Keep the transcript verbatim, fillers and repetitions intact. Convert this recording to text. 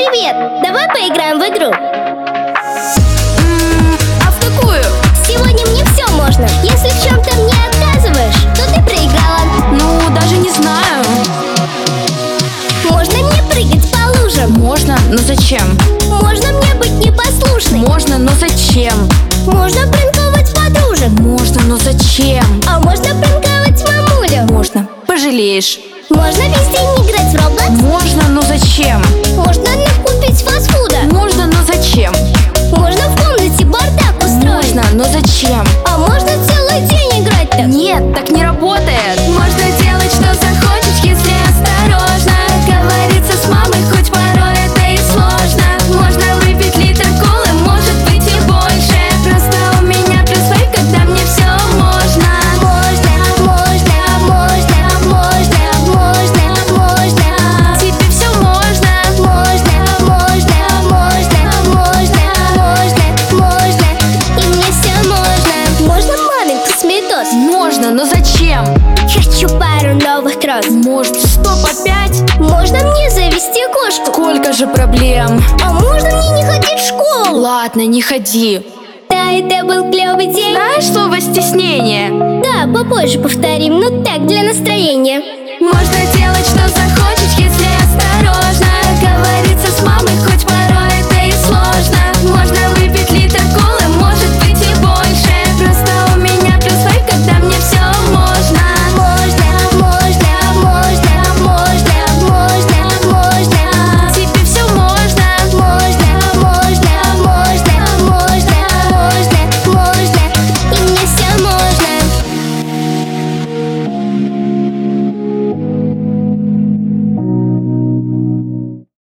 Привет! Давай поиграем в игру. М, А в какую? Сегодня мне все можно. Если в чем-то мне отказываешь, то ты проиграла. Ну, даже не знаю. Можно мне прыгать по лужам? Можно, но зачем? Можно мне быть непослушной? Можно, но зачем? Можно пранковать подружек? Можно, но зачем? А можно пранковать мамулю? Можно, пожалеешь. Можно весь день играть в Roblox? Можно, но зачем? Можно накупить фастфуда? Можно, но зачем? Можно в комнате бардак устроить? Можно, но зачем? А можно целый день играть-то? Нет, так не работает. Можно делать, что захочешь, если осторожно. Говорится с мамой, хоть порой это и сложно. Можно выпить литр колы, может быть и больше. Просто у меня плюс лайк, когда мне все можно. Можно, можно, можно, можно, можно, можно. Тебе все можно. Можно, можно, можно, можно, можно, можно. И мне все можно. Можно маленький смитос? Можно, но зачем? Хочу пару новых кросс. Может, стоп опять? Можно мне завести кошку? Сколько же проблем? А можно мне не ходить в школу? Ладно, не ходи. Да, это был клевый день. Знаешь слово стеснение? Да, попозже повторим, ну так, для настроения. Можно делать, что захочешь.